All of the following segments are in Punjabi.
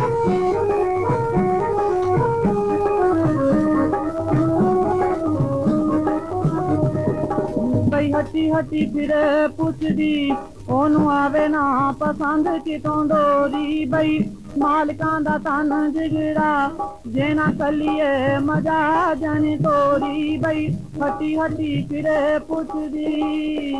ਬਈ ਹੱਟੀ ਹੱਟੀ ਫਿਰੇ ਪੁੱਛਦੀ ਉਹਨੂੰ ਆਵੇ ਨਾ ਪਸੰਦ ਕਿਤੋਂ ਡੋਰੀ। ਬਈ ਮਾਲਕਾਂ ਦਾ ਤਨ ਜਿਗੜਾ ਜੇ ਨਾ ਕੱਲੀਏ ਮਜਾ ਜਾਣੀ ਤੋਰੀ। ਬਈ ਹੱਟੀ ਹੱਟੀ ਫਿਰੇ ਪੁੱਛਦੀ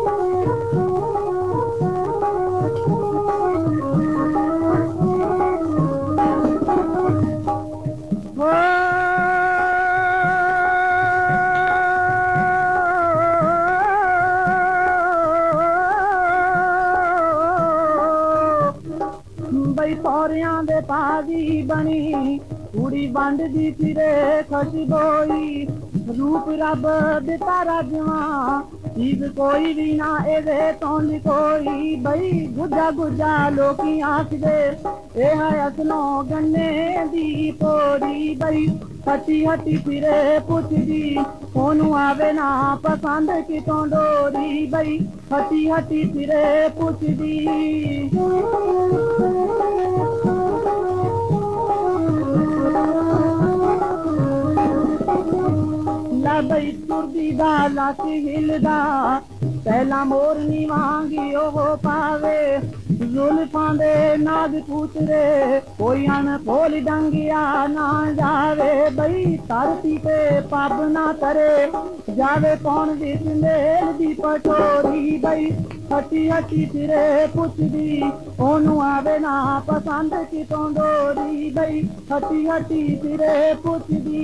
ਬਈ ਸੌਰਿਆਂ ਦੇ ਪਾਜੀ ਬਣੀ ਕੁੜੀ ਵੰਡਦੀ ਫਿਰੇ ਖੁਸ਼ਬੋਈ। ਰੂਪ ਰੱਬ ਦਿੱਤਾ ਰਾਜਵਾ ਚੀਜ਼ ਕੋਈ ਵੀ ਨਾ ਇਹਦੇ ਤੋਂ ਕੋਈ। ਬਈ ਗੁੱਜਾ ਗੁੱਜਾ ਲੋਕੀ ਆਖਦੇ ਇਹ ਹੈ ਅਸਲੋਂ ਗੰਨੇ ਦੀ ਪੋਰੀ। ਬਈ ਹੱਟੀ ਹੱਟੀ ਫਿਰੇ ਪੁੱਛਦੀ ਉਹਨੂੰ ਆਵੇ ਨਾ ਪਸੰਦ ਕਿਤੋਂ ਡੋਰੀ। ਬਈ ਹੱਟੀ ਹੱਟੀ ਫਿਰੇ ਪੁੱਛਦੀ ਬਈ ਤੁਰਦੀ ਦਾ ਲੱਕ ਹਿਲਦਾ ਪਹਿਲਾਂ ਮੋਰਨੀ ਵਾਂਗੀ ਉਹ ਪਾਵੇ। ਜ਼ੁਲਫਾਂ ਦੇ ਨਾਗ ਕੂਤਰੇ ਕੋਈ ਅਣਖੋਲ ਡੰਗਿਆ ਨਾ ਜਾਵੇ। ਬਈ ਧਰਤੀ ਤੇ ਪੱਬ ਨਾ ਕਰੇ ਜਾਵੇ ਕੌਣ ਵਿੱਚ ਮੇਲ ਦੀ ਪਟੋਰੀ। ਬਈ ਹੱਟੀ ਹੱਟੀ ਫਿਰੇ ਪੁੱਛਦੀ ਉਹਨੂੰ ਆਵੇ ਨਾ ਪਸੰਦ ਕਿਤੋਂ ਡੋਰੀ। ਬਈ ਹੱਟੀ ਹੱਟੀ ਫਿਰੇ ਪੁੱਛਦੀ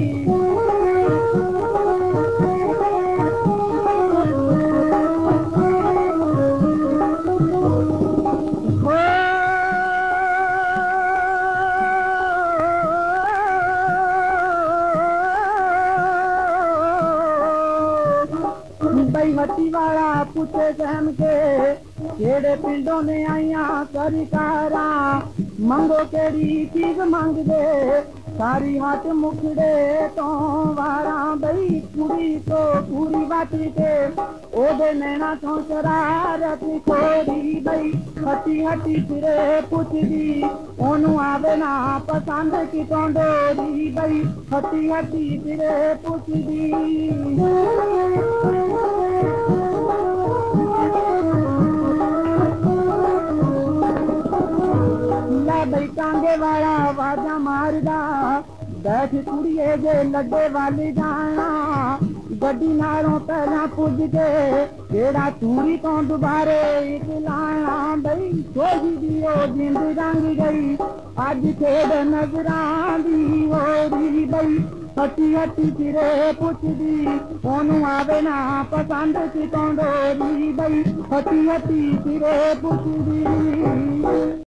ਬਈ ਹੱਟੀ ਵਾਲਾ ਪੁੱਛੇ ਸਹਿਮ ਕੇ ਕਿਹੜੇ ਪਿੰਡੋਂ ਨੇ ਆਈਆਂ ਸਰਕਾਰਾਂ। ਮੰਗੋ ਕਿਹੜੀ ਚੀਜ਼ ਮੰਗਦੇ ਸਾਰੀ ਹੱਥ ਮੁਖੜੇ ਤੋਂ ਵਾਰਾਂ। ਬਈ ਕੁੜੀ ਤੋਂ ਪੂਰੀ ਵੱਟ ਕੇ ਉਹਦੇ ਨੈਣਾ ਤੋਂ ਸ਼ਰਾਰਤ ਖੋਰੀ। ਬਈ ਹੱਟੀ ਹੱਟੀ ਫਿਰੇ ਪੁੱਛਦੀ ਉਹਨੂੰ ਆਵੇ ਨਾ ਪਸੰਦ ਕਿਤੋਂ ਡੋਰੀ। ਬਈ ਹੱਟੀ ਹੱਟੀ ਫਿਰੇ ਪੁੱਛਦੀ ਬਈ ਕਾਂਗੇ ਵਾਲਾ ਆਵਾਜ਼ਾਂ ਮਾਰਦਾ ਬੈਠ ਕੁੜੀਏ ਜੇ ਲੱਗੇ ਵੱਲ ਜਾਣਾ। ਗੱਡੀ ਨਾਲੋਂ ਪਹਿਲਾਂ ਪੁੱਜ ਕੇ ਜਿਹੜਾ ਤੂੜੀ ਤੋਂ ਦੁਬਾਰੇ ਇੱਕ ਲਾਣਾ। ਬਈ ਸੋਝੀ ਦੀ ਉਹ ਜਿੰਦ ਰੰਗ ਗਈ ਅੱਜ ਖੇਡ ਨਜ਼ਰਾਂ ਦੀ ਹੋਰੀ। ਬਈ ਹੱਟੀ ਹੱਟੀ ਫਿਰੇ ਪੁੱਛਦੀ ਉਹਨੂੰ ਆਵੇ ਨਾ ਪਸੰਦ ਕਿਤੋਂ ਡੋਰੀ। ਬਈ ਹੱਟੀ ਹੱਟੀ ਫਿਰੇ ਪੁੱਛਦੀ